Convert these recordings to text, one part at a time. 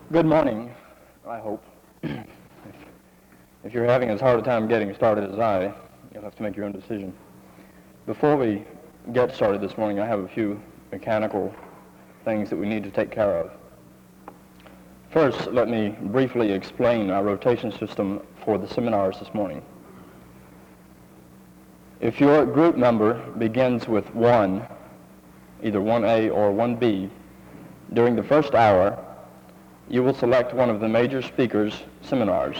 Good morning, I hope. If you're having as hard a time getting started as I, you'll have to make your own decision. Before we get started this morning, I have a few mechanical things that we need to take care of. First, let me briefly explain our rotation system for the seminars this morning. If your group number begins with 1, either 1A or 1B, during the first hour, you will select one of the major speakers' seminars.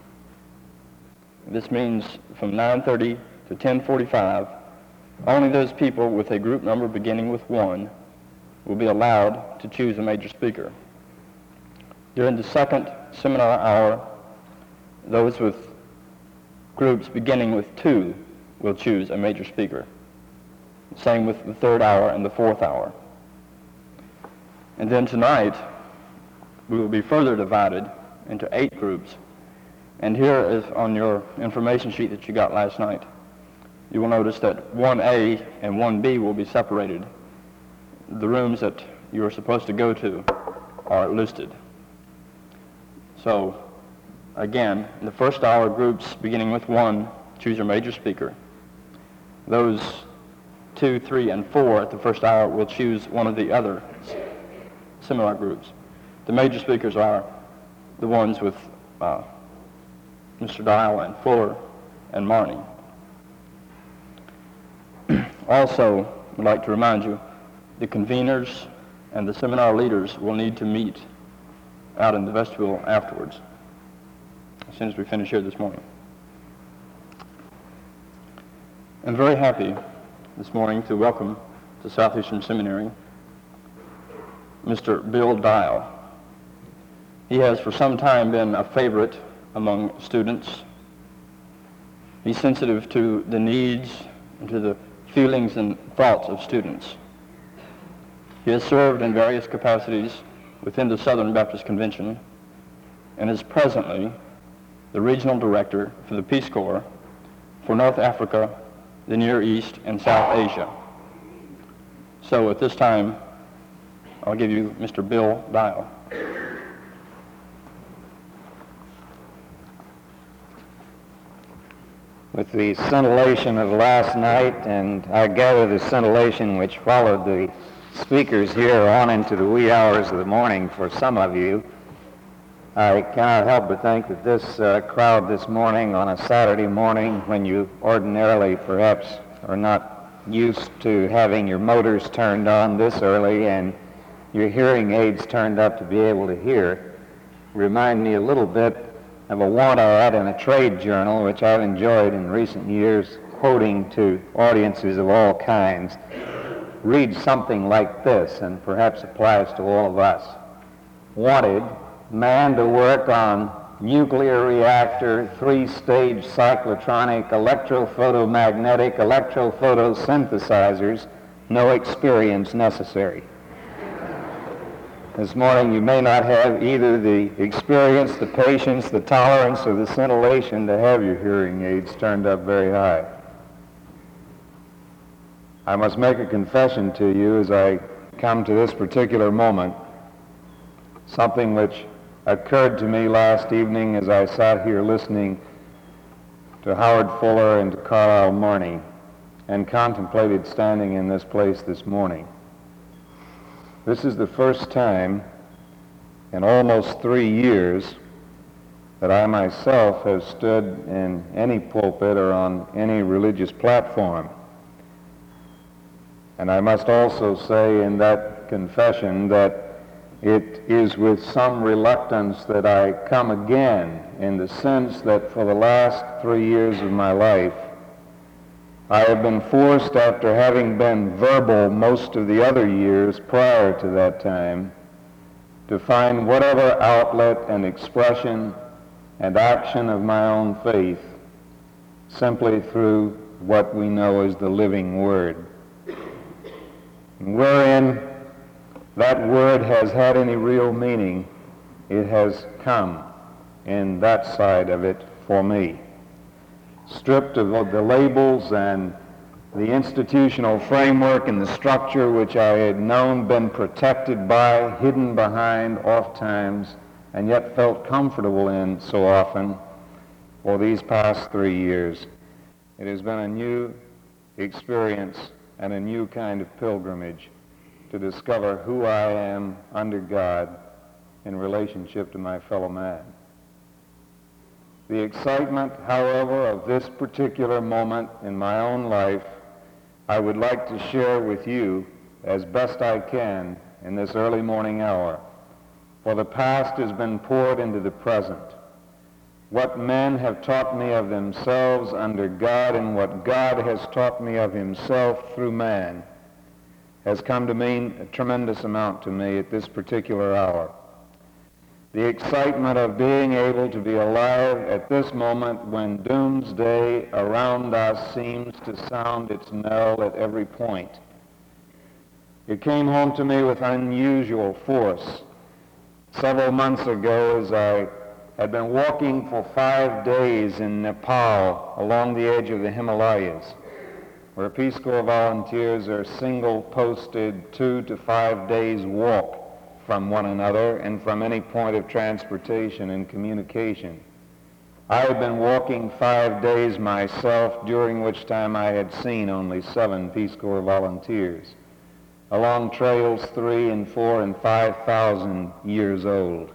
This means from 9:30 to 10:45, only those people with a group number beginning with 1 will be allowed to choose a major speaker. During the second seminar hour, those with groups beginning with 2 will choose a major speaker. Same with the third hour and the fourth hour. And then tonight, we will be further divided into 8 groups. And here is on your information sheet that you got last night. You will notice that 1A and 1B will be separated. The rooms that you are supposed to go to are listed. So, again, in the first hour, groups beginning with 1 choose your major speaker. Those 2, 3, and 4 at the first hour will choose one of the other similar groups. The major speakers are the ones with Mr. Dial and Fuller and Marnie. Also, I'd like to remind you, the conveners and the seminar leaders will need to meet out in the vestibule afterwards, as soon as we finish here this morning. I'm very happy this morning to welcome to Southeastern Seminary Mr. Bill Dial. He has for some time been a favorite among students. He's sensitive to the needs and to the feelings and thoughts of students. He has served in various capacities within the Southern Baptist Convention and is presently the regional director for the Peace Corps for North Africa, the Near East, and South Asia. So at this time, I'll give you Mr. Bill Dial. With the scintillation of last night, and I gather the scintillation which followed the speakers here on into the wee hours of the morning for some of you, I cannot help but think that this crowd this morning on a Saturday morning, when you ordinarily perhaps are not used to having your motors turned on this early and your hearing aids turned up to be able to hear, remind me a little bit of a want ad in a trade journal, which I've enjoyed in recent years, quoting to audiences of all kinds. Read something like this, and perhaps applies to all of us. Wanted, man to work on nuclear reactor, 3-stage cyclotronic, electrophotomagnetic, electrophotosynthesizers, no experience necessary. This morning you may not have either the experience, the patience, the tolerance, or the scintillation to have your hearing aids turned up very high. I must make a confession to you as I come to this particular moment, something which occurred to me last evening as I sat here listening to Howard Fuller and to Carlisle Marnie and contemplated standing in this place this morning. This is the first time in almost 3 years that I myself have stood in any pulpit or on any religious platform. And I must also say in that confession that it is with some reluctance that I come again, in the sense that for the last 3 years of my life, I have been forced, after having been verbal most of the other years prior to that time, to find whatever outlet and expression and action of my own faith simply through what we know as the living Word. Wherein that Word has had any real meaning, it has come in that side of it for me. Stripped of the labels and the institutional framework and the structure which I had known, been protected by, hidden behind, oftentimes and yet felt comfortable in so often for these past 3 years. It has been a new experience and a new kind of pilgrimage to discover who I am under God in relationship to my fellow man. The excitement, however, of this particular moment in my own life, I would like to share with you as best I can in this early morning hour. For the past has been poured into the present. What men have taught me of themselves under God and what God has taught me of himself through man has come to mean a tremendous amount to me at this particular hour. The excitement of being able to be alive at this moment when doomsday around us seems to sound its knell at every point. It came home to me with unusual force. Several months ago, as I had been walking for 5 days in Nepal along the edge of the Himalayas, where Peace Corps volunteers are single-posted 2 to 5 days walk from one another and from any point of transportation and communication. I had been walking 5 days myself, during which time I had seen only 7 Peace Corps volunteers, along trails 3 and 4 and 5,000 years old.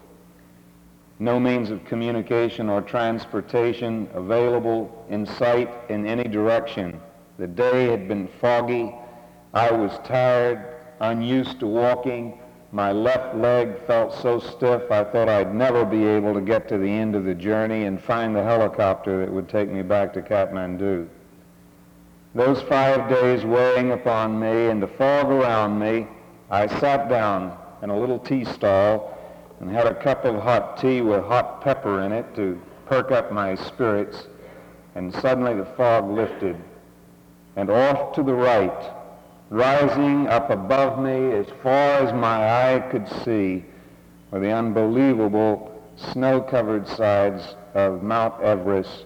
No means of communication or transportation available in sight in any direction. The day had been foggy. I was tired, unused to walking. My left leg felt so stiff I thought I'd never be able to get to the end of the journey and find the helicopter that would take me back to Kathmandu. Those 5 days weighing upon me and the fog around me, I sat down in a little tea stall and had a cup of hot tea with hot pepper in it to perk up my spirits, and suddenly the fog lifted, and off to the right, rising up above me as far as my eye could see, were the unbelievable snow-covered sides of Mount Everest,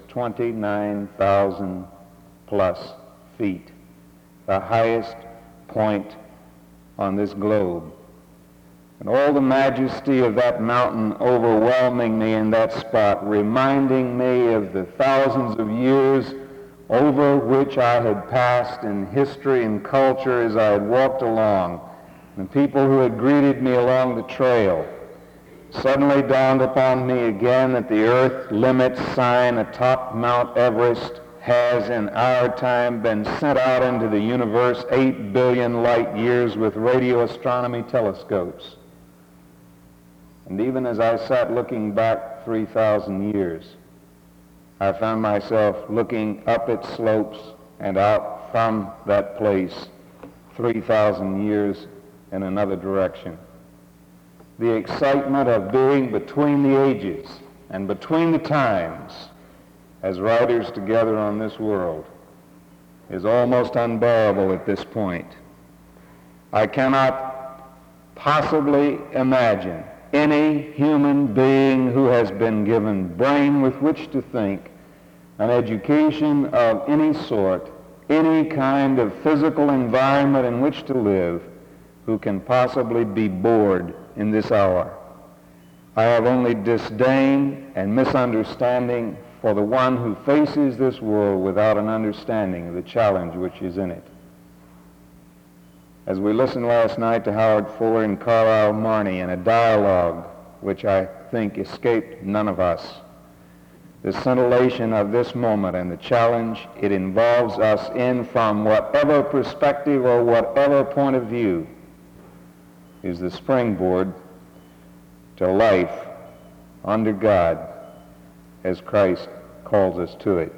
29,000 plus feet, the highest point on this globe. And all the majesty of that mountain overwhelming me in that spot, reminding me of the thousands of years over which I had passed in history and culture as I had walked along, and people who had greeted me along the trail. Suddenly dawned upon me again that the earth limits sign atop Mount Everest has in our time been sent out into the universe 8 billion light years with radio astronomy telescopes. And even as I sat looking back 3,000 years, I found myself looking up its slopes and out from that place 3,000 years in another direction. The excitement of being between the ages and between the times as riders together on this world is almost unbearable at this point. I cannot possibly imagine any human being who has been given brain with which to think, an education of any sort, any kind of physical environment in which to live, who can possibly be bored in this hour. I have only disdain and misunderstanding for the one who faces this world without an understanding of the challenge which is in it. As we listened last night to Howard Fuller and Carlyle Marney in a dialogue which I think escaped none of us, the scintillation of this moment and the challenge it involves us in from whatever perspective or whatever point of view is the springboard to life under God as Christ calls us to it.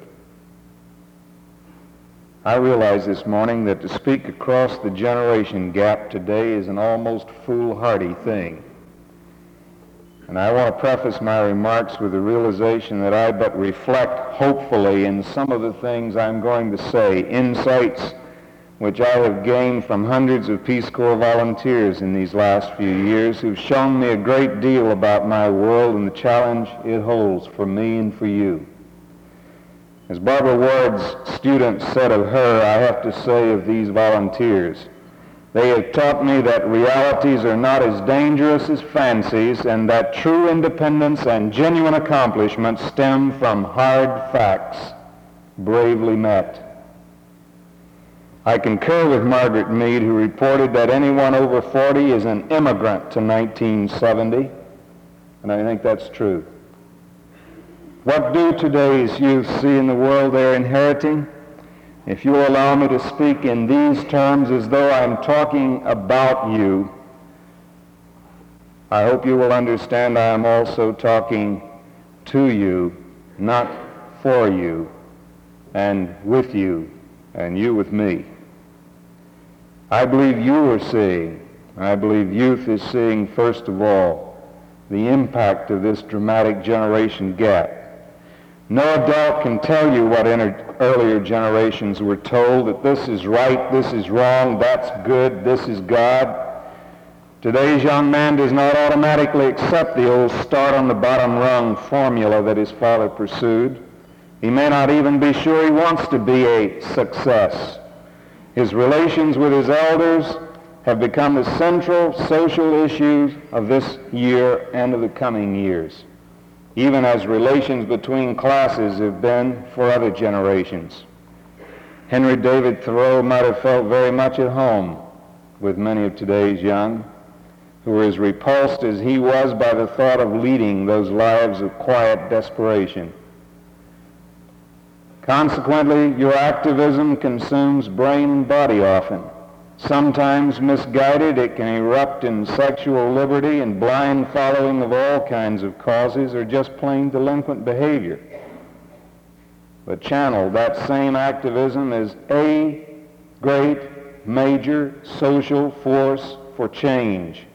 I realize this morning that to speak across the generation gap today is an almost foolhardy thing. And I want to preface my remarks with the realization that I but reflect hopefully in some of the things I'm going to say, insights which I have gained from hundreds of Peace Corps volunteers in these last few years who've shown me a great deal about my world and the challenge it holds for me and for you. As Barbara Ward's student said of her, I have to say of these volunteers They have taught me that realities are not as dangerous as fancies, and that true independence and genuine accomplishment stem from hard facts, bravely met. I concur with Margaret Mead, who reported that anyone over 40 is an immigrant to 1970, and I think that's true. What do today's youth see in the world they're inheriting? If you will allow me to speak in these terms as though I'm talking about you, I hope you will understand I am also talking to you, not for you, and with you, and you with me. I believe you are seeing, I believe youth is seeing, first of all, the impact of this dramatic generation gap. No adult can tell you what earlier generations were told, that this is right, this is wrong, that's good, this is God. Today's young man does not automatically accept the old start on the bottom rung formula that his father pursued. He may not even be sure he wants to be a success. His relations with his elders have become the central social issues of this year and of the coming years, even as relations between classes have been for other generations. Henry David Thoreau might have felt very much at home with many of today's young, who were as repulsed as he was by the thought of leading those lives of quiet desperation. Consequently, your activism consumes brain and body often. Sometimes misguided, it can erupt in sexual liberty and blind following of all kinds of causes, or just plain delinquent behavior. But channel that same activism as a great major social force for change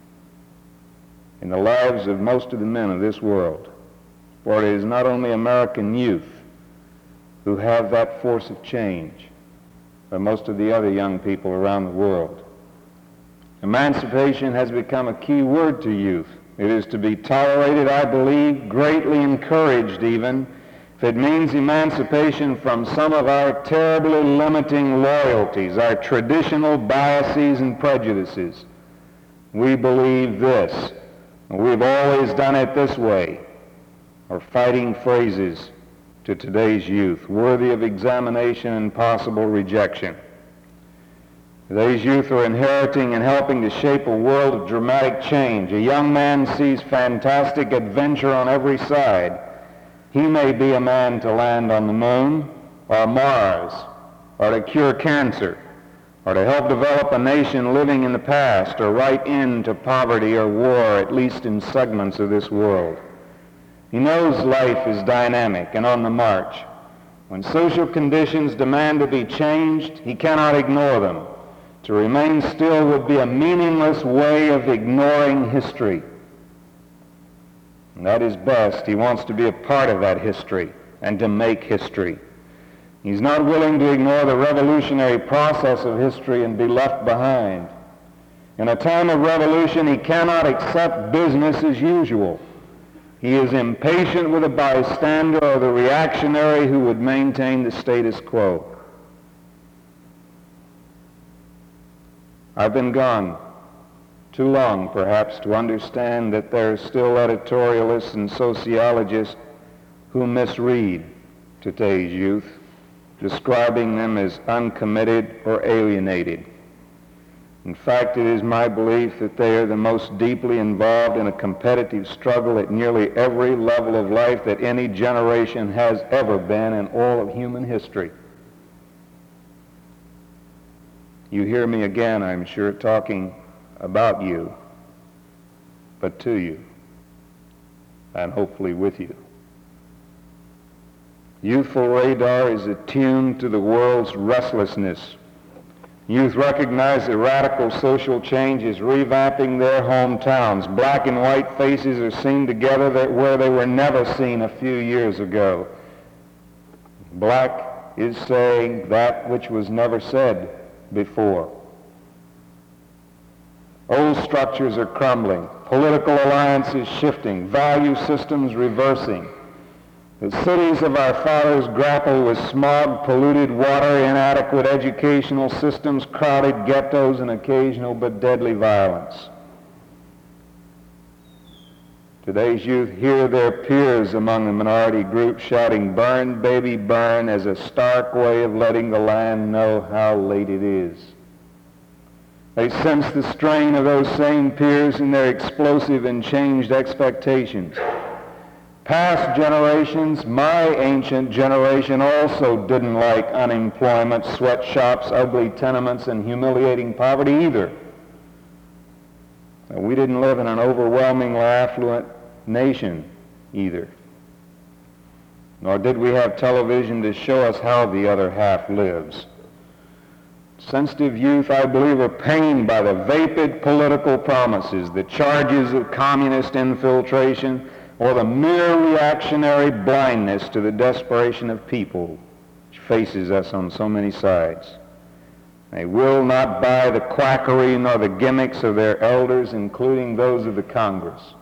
in the lives of most of the men of this world. For it is not only American youth who have that force of change, but most of the other young people around the world. Emancipation has become a key word to youth. It is to be tolerated, I believe, greatly encouraged even, if it means emancipation from some of our terribly limiting loyalties, our traditional biases and prejudices. We believe this, and we've always done it this way, are fighting phrases to today's youth, worthy of examination and possible rejection. Today's youth are inheriting and helping to shape a world of dramatic change. A young man sees fantastic adventure on every side. He may be a man to land on the moon, or Mars, or to cure cancer, or to help develop a nation living in the past, or write into poverty or war, at least in segments of this world. He knows life is dynamic and on the march. When social conditions demand to be changed, he cannot ignore them. To remain still would be a meaningless way of ignoring history. And at his best, he wants to be a part of that history and to make history. He's not willing to ignore the revolutionary process of history and be left behind. In a time of revolution, he cannot accept business as usual. He is impatient with a bystander or the reactionary who would maintain the status quo. I've been gone too long, perhaps, to understand that there are still editorialists and sociologists who misread today's youth, describing them as uncommitted or alienated. In fact, it is my belief that they are the most deeply involved in a competitive struggle at nearly every level of life that any generation has ever been in all of human history. You hear me again, I'm sure, talking about you, but to you, and hopefully with you. Youthful radar is attuned to the world's restlessness. Youth recognize that radical social change is revamping their hometowns. Black and white faces are seen together where they were never seen a few years ago. Black is saying that which was never said before. Old structures are crumbling. Political alliances shifting. Value systems reversing. The cities of our fathers grapple with smog, polluted water, inadequate educational systems, crowded ghettos, and occasional but deadly violence. Today's youth hear their peers among the minority group shouting, "Burn, baby, burn," as a stark way of letting the land know how late it is. They sense the strain of those same peers in their explosive and changed expectations. Past generations, my ancient generation, also didn't like unemployment, sweatshops, ugly tenements, and humiliating poverty either. We didn't live in an overwhelmingly affluent nation either. Nor did we have television to show us how the other half lives. Sensitive youth, I believe, are pained by the vapid political promises, the charges of communist infiltration, or the mere reactionary blindness to the desperation of people which faces us on so many sides. They will not buy the quackery nor the gimmicks of their elders, including those of the Congress.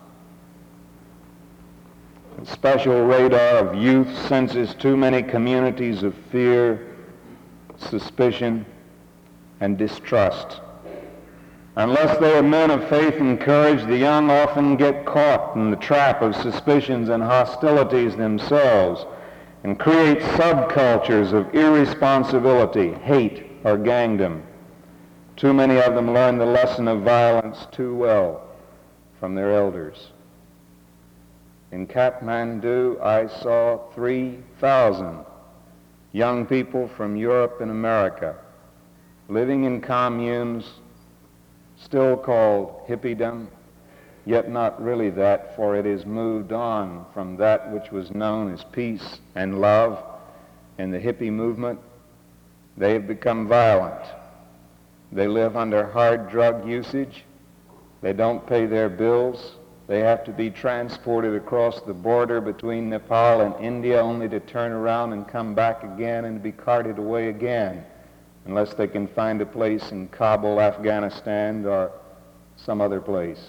The special radar of youth senses too many communities of fear, suspicion, and distrust. Unless they are men of faith and courage, the young often get caught in the trap of suspicions and hostilities themselves and create subcultures of irresponsibility, hate, or gangdom. Too many of them learn the lesson of violence too well from their elders. In Kathmandu, I saw 3,000 young people from Europe and America living in communes still called hippiedom, yet not really that, for it is moved on from that which was known as peace and love in the hippie movement. They have become violent. They live under hard drug usage. They don't pay their bills. They have to be transported across the border between Nepal and India only to turn around and come back again and be carted away again, unless they can find a place in Kabul, Afghanistan, or some other place.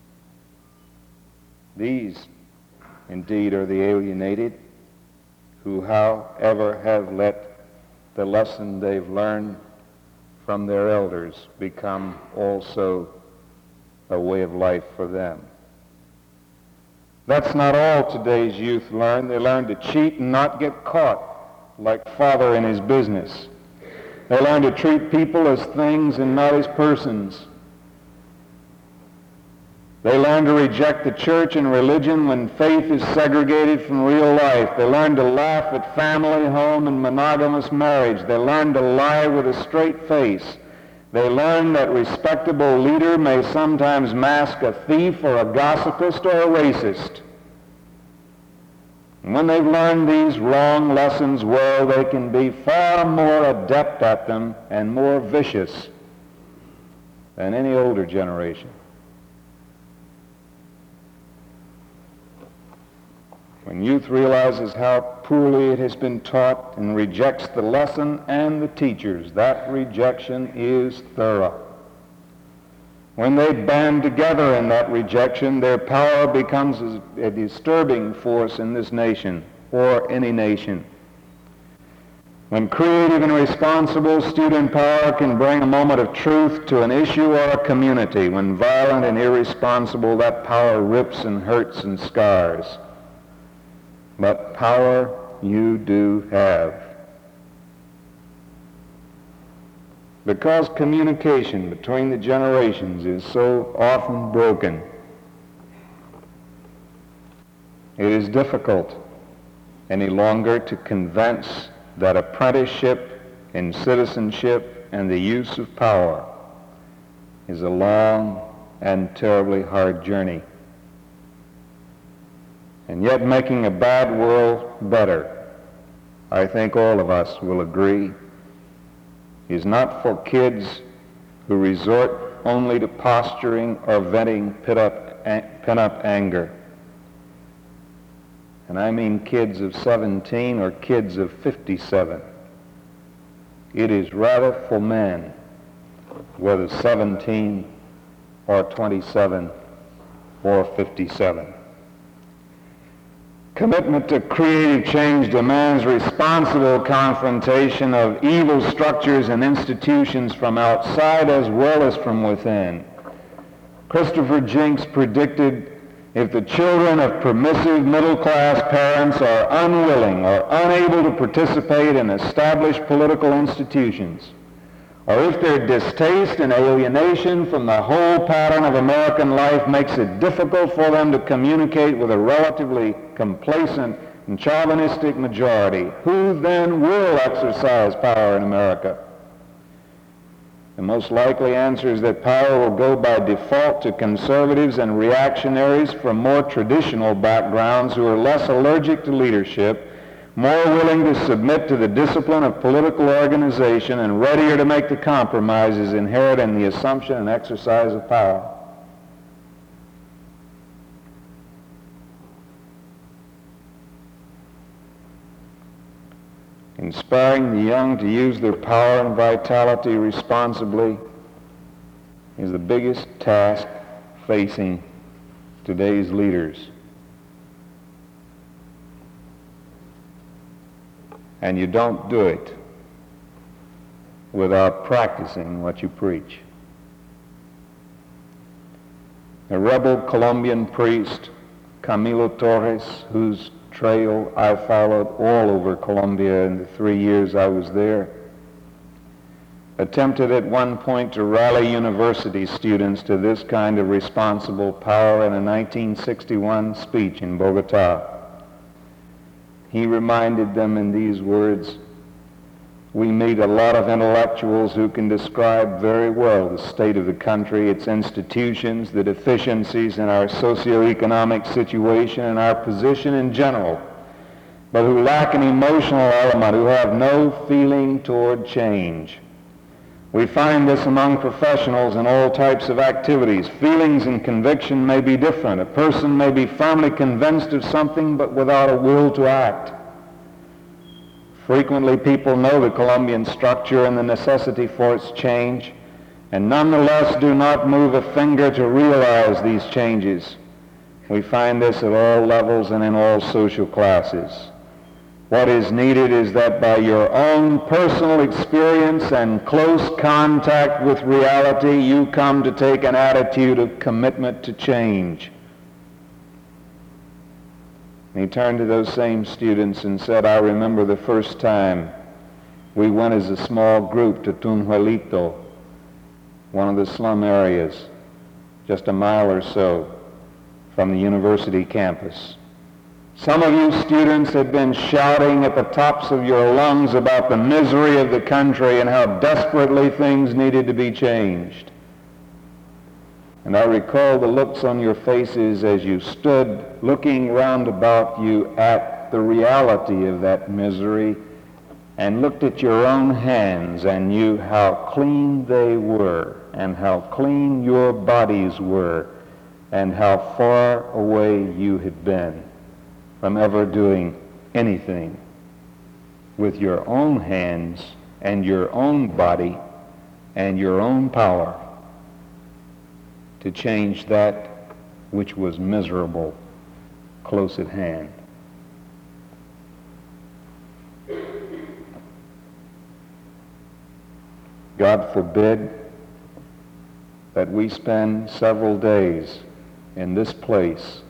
These, indeed, are the alienated who, however, have let the lesson they've learned from their elders become also a way of life for them. That's not all today's youth learn. They learn to cheat and not get caught, like father in his business. They learn to treat people as things and not as persons. They learn to reject the church and religion when faith is segregated from real life. They learn to laugh at family, home, and monogamous marriage. They learn to lie with a straight face. They learn that respectable leader may sometimes mask a thief or a gossipist or a racist. And when they've learned these wrong lessons well, they can be far more adept at them and more vicious than any older generation. When youth realizes how poorly it has been taught and rejects the lesson and the teachers, that rejection is thorough. When they band together in that rejection, their power becomes a disturbing force in this nation or any nation. When creative and responsible student power can bring a moment of truth to an issue or a community, when violent and irresponsible, that power rips and hurts and scars. But power you do have. Because communication between the generations is so often broken, it is difficult any longer to convince that apprenticeship in citizenship and the use of power is a long and terribly hard journey. And yet making a bad world better, I think all of us will agree, is not for kids who resort only to posturing or venting pent-up anger. And I mean kids of 17 or kids of 57. It is rather for men, whether 17 or 27 or 57. commitment to creative change demands responsible confrontation of evil structures and institutions from outside as well as from within. Christopher Jinks predicted, if the children of permissive middle-class parents are unwilling or unable to participate in established political institutions, or if their distaste and alienation from the whole pattern of American life makes it difficult for them to communicate with a relatively complacent and chauvinistic majority, who then will exercise power in America? The most likely answer is that power will go by default to conservatives and reactionaries from more traditional backgrounds who are less allergic to leadership, more willing to submit to the discipline of political organization, and readier to make the compromises inherent in the assumption and exercise of power. Inspiring the young to use their power and vitality responsibly is the biggest task facing today's leaders. And you don't do it without practicing what you preach. A rebel Colombian priest, Camilo Torres, whose trail I followed all over Colombia in the 3 years I was there, attempted at one point to rally university students to this kind of responsible power in a 1961 speech in Bogota. He reminded them in these words, "We meet a lot of intellectuals who can describe very well the state of the country, its institutions, the deficiencies in our socioeconomic situation and our position in general, but who lack an emotional element, who have no feeling toward change. We find this among professionals in all types of activities. Feelings and conviction may be different. A person may be firmly convinced of something but without a will to act. Frequently people know the Colombian structure and the necessity for its change, and nonetheless do not move a finger to realize these changes. We find this at all levels and in all social classes. What is needed is that by your own personal experience and close contact with reality, you come to take an attitude of commitment to change." And he turned to those same students and said, "I remember the first time we went as a small group to Tunjuelito, one of the slum areas, just a mile or so from the university campus. Some of you students had been shouting at the tops of your lungs about the misery of the country and how desperately things needed to be changed. And I recall the looks on your faces as you stood looking round about you at the reality of that misery and looked at your own hands and knew how clean they were and how clean your bodies were and how far away you had been from ever doing anything with your own hands and your own body and your own power to change that which was miserable close at hand." God forbid that we spend several days in this place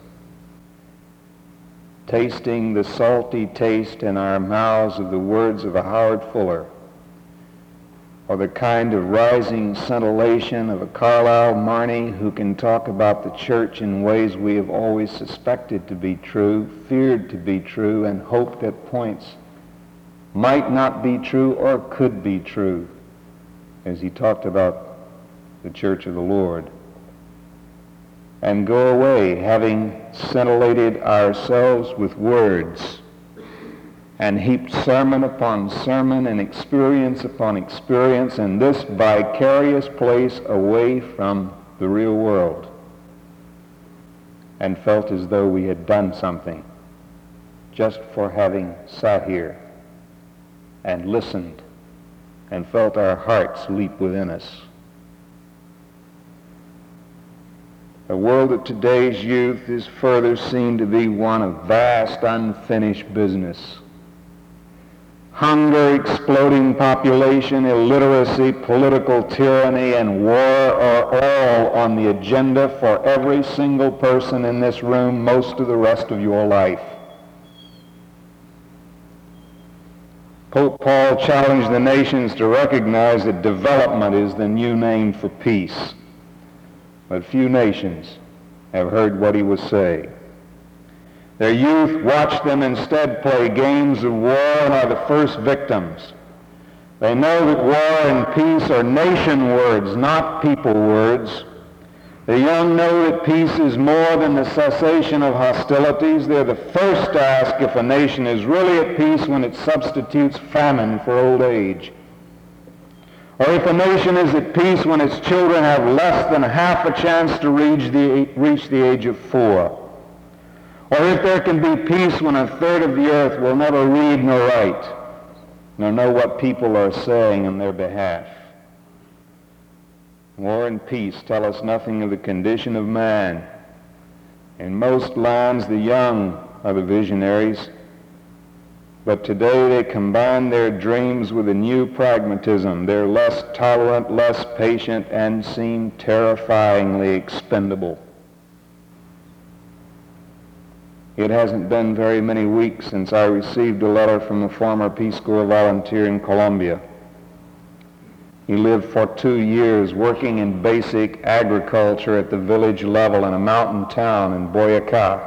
tasting the salty taste in our mouths of the words of a Howard Fuller, or the kind of rising scintillation of a Carlyle Marney who can talk about the church in ways we have always suspected to be true, feared to be true, and hoped at points might not be true or could be true, as he talked about the Church of the Lord, and go away having scintillated ourselves with words and heaped sermon upon sermon and experience upon experience in this vicarious place away from the real world, and felt as though we had done something just for having sat here and listened and felt our hearts leap within us. The world of today's youth is further seen to be one of vast unfinished business. Hunger, exploding population, illiteracy, political tyranny, and war are all on the agenda for every single person in this room most of the rest of your life. Pope Paul challenged the nations to recognize that development is the new name for peace. But few nations have heard what he was saying. Their youth watch them instead play games of war and are the first victims. They know that war and peace are nation words, not people words. The young know that peace is more than the cessation of hostilities. They're the first to ask if a nation is really at peace when it substitutes famine for old age. Or if a nation is at peace when its children have less than half a chance to reach the age of 4. Or if there can be peace when a third of the earth will never read nor write, nor know what people are saying in their behalf. War and peace tell us nothing of the condition of man. In most lands, the young are the visionaries, but today they combine their dreams with a new pragmatism. They're less tolerant, less patient, and seem terrifyingly expendable. It hasn't been very many weeks since I received a letter from a former Peace Corps volunteer in Colombia. He lived for 2 years working in basic agriculture at the village level in a mountain town in Boyacá.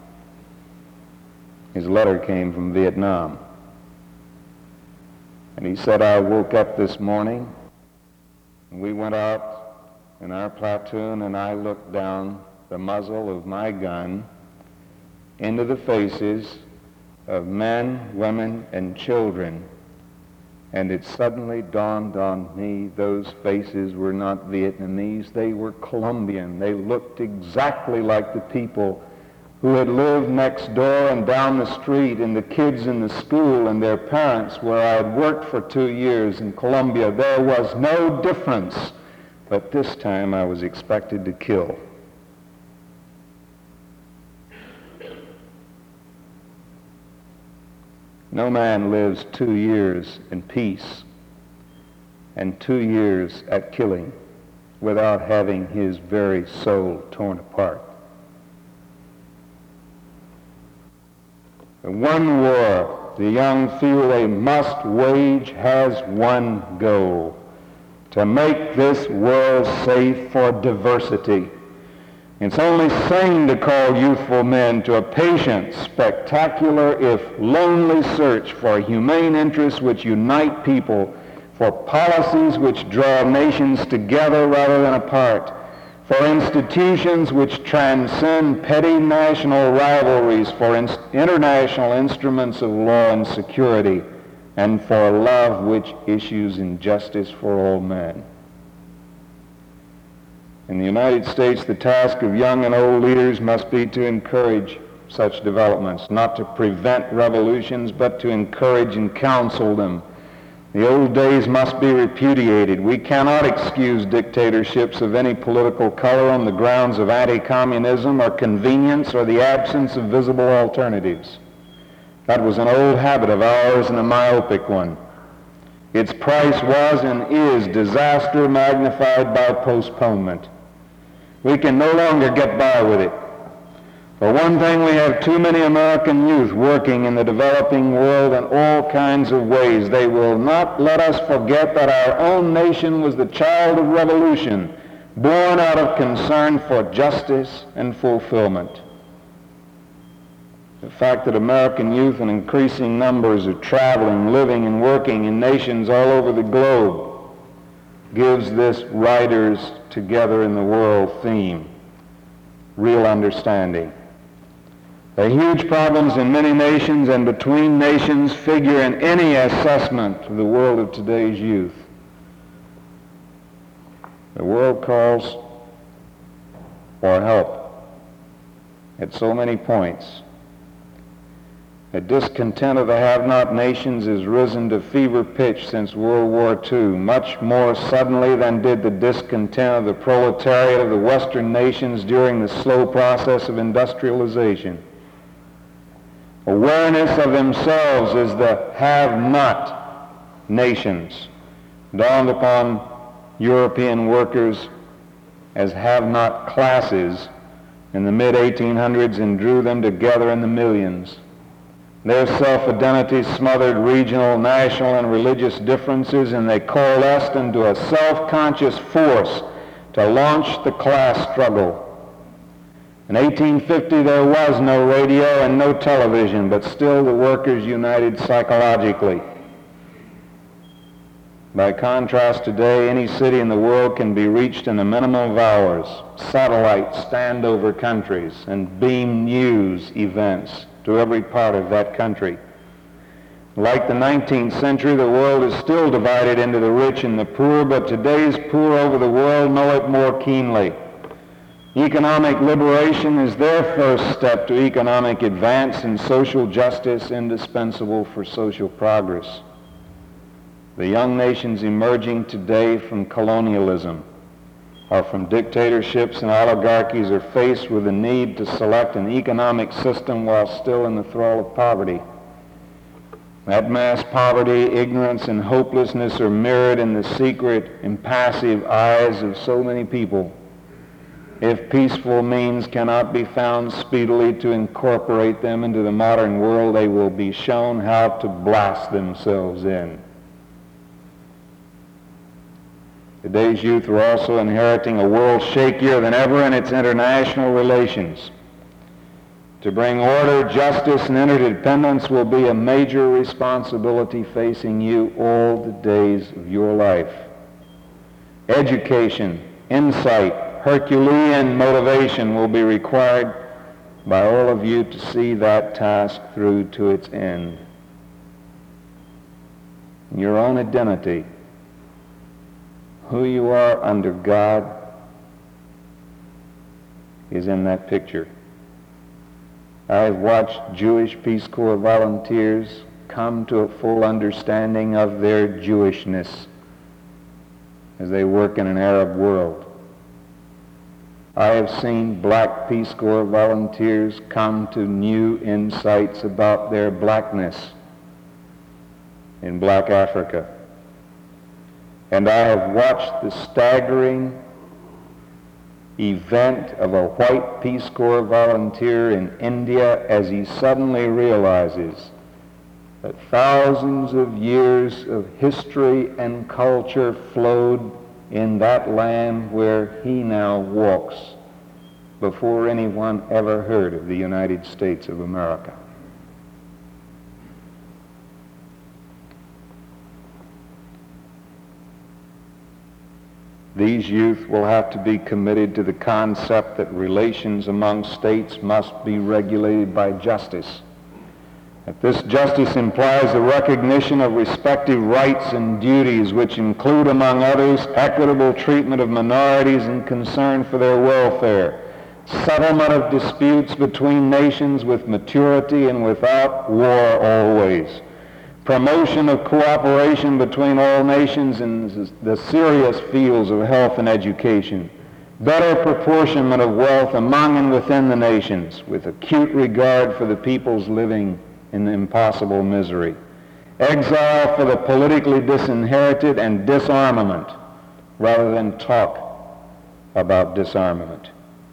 His letter came from Vietnam. And he said, I woke up this morning, and we went out in our platoon, and I looked down the muzzle of my gun into the faces of men, women, and children, and it suddenly dawned on me those faces were not Vietnamese, they were Colombian. They looked exactly like the people who had lived next door and down the street, and the kids in the school and their parents where I had worked for 2 years in Colombia. There was no difference, but this time I was expected to kill. No man lives 2 years in peace and 2 years at killing without having his very soul torn apart. The one war the young feel they must wage has one goal: to make this world safe for diversity. It's only sane to call youthful men to a patient, spectacular, if lonely search for humane interests which unite people, for policies which draw nations together rather than apart, for institutions which transcend petty national rivalries, for international instruments of law and security, and for love which issues in justice for all men. In the United States, the task of young and old leaders must be to encourage such developments, not to prevent revolutions, but to encourage and counsel them. The old days must be repudiated. We cannot excuse dictatorships of any political color on the grounds of anti-communism or convenience or the absence of visible alternatives. That was an old habit of ours and a myopic one. Its price was and is disaster magnified by postponement. We can no longer get by with it. For one thing, we have too many American youth working in the developing world in all kinds of ways. They will not let us forget that our own nation was the child of revolution, born out of concern for justice and fulfillment. The fact that American youth in increasing numbers are traveling, living, and working in nations all over the globe gives this Riders Together in the World theme real understanding. The huge problems in many nations and between nations figure in any assessment of the world of today's youth. The world calls for help at so many points. The discontent of the have-not nations has risen to fever pitch since World War II, much more suddenly than did the discontent of the proletariat of the Western nations during the slow process of industrialization. Awareness of themselves as the have-not nations dawned upon European workers as have-not classes in the mid-1800s and drew them together in the millions. Their self-identity smothered regional, national, and religious differences, and they coalesced into a self-conscious force to launch the class struggle. In 1850, there was no radio and no television, but still the workers united psychologically. By contrast, today, any city in the world can be reached in a minimum of hours. Satellites stand over countries and beam news events to every part of that country. Like the 19th century, the world is still divided into the rich and the poor, but today's poor over the world know it more keenly. Economic liberation is their first step to economic advance and social justice indispensable for social progress. The young nations emerging today from colonialism or from dictatorships and oligarchies are faced with the need to select an economic system while still in the thrall of poverty. That mass poverty, ignorance, and hopelessness are mirrored in the secret, impassive eyes of so many people. If peaceful means cannot be found speedily to incorporate them into the modern world, they will be shown how to blast themselves in. Today's youth are also inheriting a world shakier than ever in its international relations. To bring order, justice, and interdependence will be a major responsibility facing you all the days of your life. Education, insight, Herculean motivation will be required by all of you to see that task through to its end. Your own identity, who you are under God, is in that picture. I have watched Jewish Peace Corps volunteers come to a full understanding of their Jewishness as they work in an Arab world. I have seen Black Peace Corps volunteers come to new insights about their blackness in Black Africa. And I have watched the staggering event of a white Peace Corps volunteer in India as he suddenly realizes that thousands of years of history and culture flowed in that land where he now walks before anyone ever heard of the United States of America. These youth will have to be committed to the concept that relations among states must be regulated by justice. That this justice implies the recognition of respective rights and duties, which include, among others, equitable treatment of minorities and concern for their welfare, settlement of disputes between nations with maturity and without war always, promotion of cooperation between all nations in the serious fields of health and education, better proportionment of wealth among and within the nations, with acute regard for the peoples living in impossible misery, exile for the politically disinherited, and disarmament rather than talk about disarmament.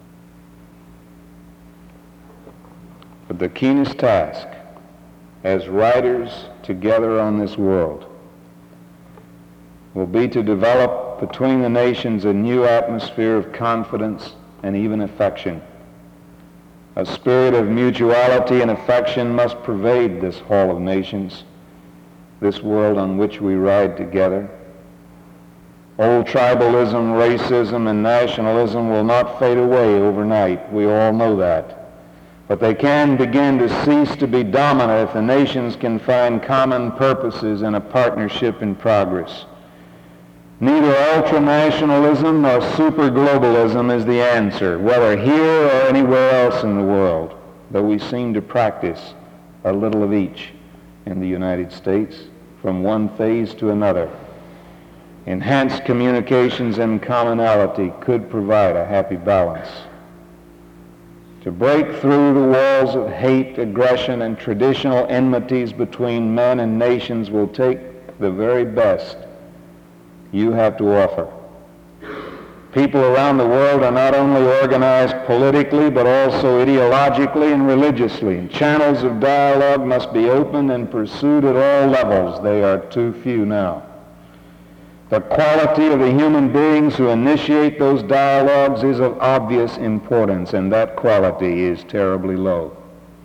But the keenest task as riders together on this world will be to develop between the nations a new atmosphere of confidence and even affection. A spirit of mutuality and affection must pervade this hall of nations, this world on which we ride together. Old tribalism, racism, and nationalism will not fade away overnight. We all know that. But they can begin to cease to be dominant if the nations can find common purposes and a partnership in progress. Neither ultranationalism nor superglobalism is the answer, whether here or anywhere else in the world, though we seem to practice a little of each in the United States from one phase to another. Enhanced communications and commonality could provide a happy balance. To break through the walls of hate, aggression, and traditional enmities between men and nations will take the very best you have to offer. People around the world are not only organized politically, but also ideologically and religiously. And channels of dialogue must be opened and pursued at all levels. They are too few now. The quality of the human beings who initiate those dialogues is of obvious importance, and that quality is terribly low.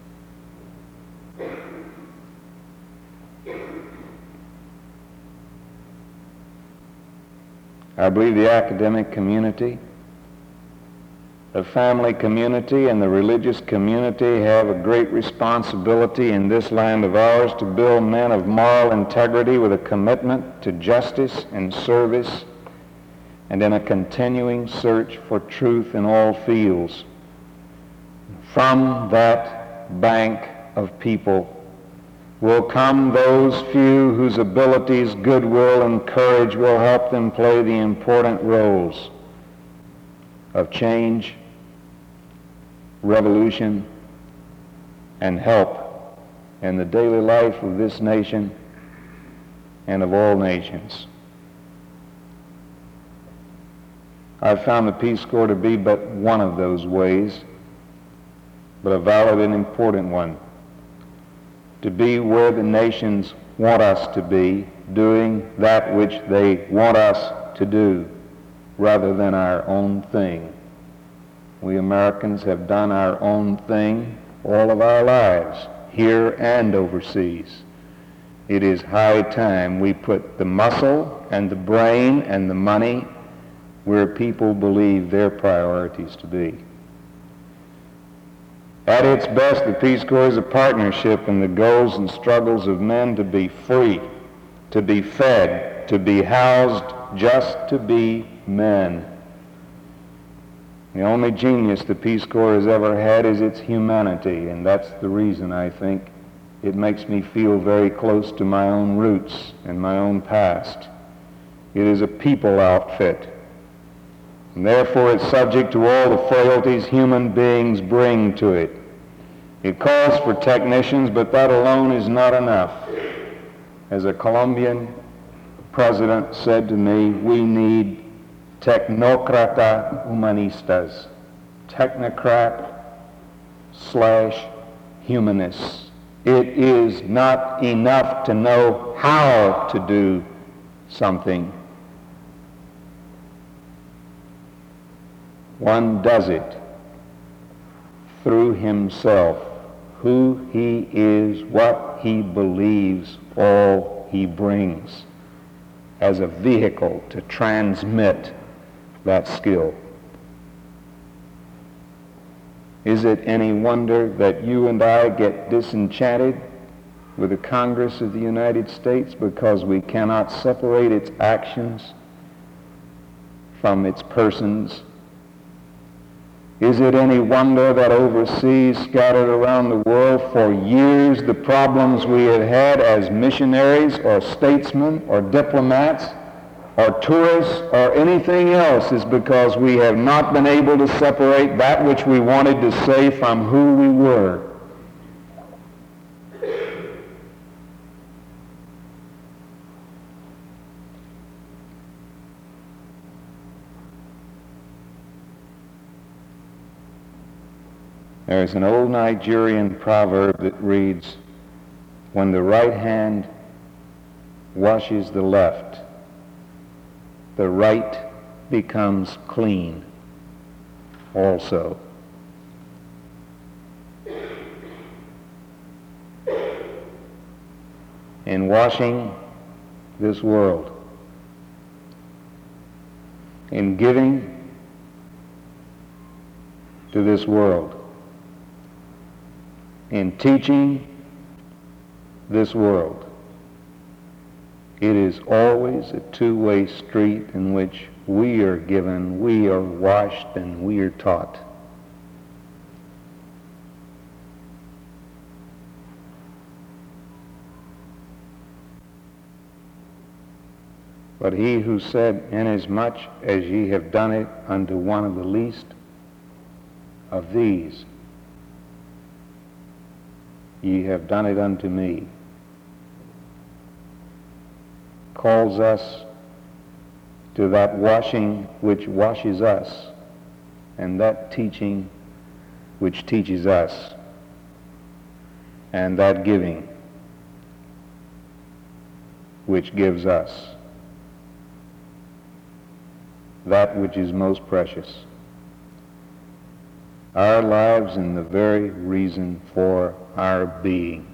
I believe the academic community, the family community, and the religious community have a great responsibility in this land of ours to build men of moral integrity with a commitment to justice and service and in a continuing search for truth in all fields. From that bank of people will come those few whose abilities, goodwill, and courage will help them play the important roles of change, revolution, and help in the daily life of this nation and of all nations. I've found the Peace Corps to be but one of those ways, but a valid and important one. To be where the nations want us to be, doing that which they want us to do, rather than our own thing. We Americans have done our own thing all of our lives, here and overseas. It is high time we put the muscle and the brain and the money where people believe their priorities to be. At its best, the Peace Corps is a partnership in the goals and struggles of men to be free, to be fed, to be housed, just to be men. The only genius the Peace Corps has ever had is its humanity, and that's the reason, I think, it makes me feel very close to my own roots and my own past. It is a people outfit, and therefore it's subject to all the frailties human beings bring to it. It calls for technicians, but that alone is not enough. As a Colombian president said to me, we need technocrata humanistas, technocrat/humanists. It is not enough to know how to do something. One does it through himself, who he is, what he believes, all he brings, as a vehicle to transmit that skill. Is it any wonder that you and I get disenchanted with the Congress of the United States because we cannot separate its actions from its persons? Is it any wonder that overseas, scattered around the world for years, the problems we have had as missionaries or statesmen or diplomats or tourists or anything else is because we have not been able to separate that which we wanted to say from who we were? There's an old Nigerian proverb that reads, when the right hand washes the left, the right becomes clean also. In washing this world, in giving to this world, in teaching this world, it is always a two-way street in which we are given, we are washed, and we are taught. But he who said, inasmuch as ye have done it unto one of the least of these, ye have done it unto me, calls us to that washing which washes us, and that teaching which teaches us, and that giving which gives us that which is most precious, our lives and the very reason for our being.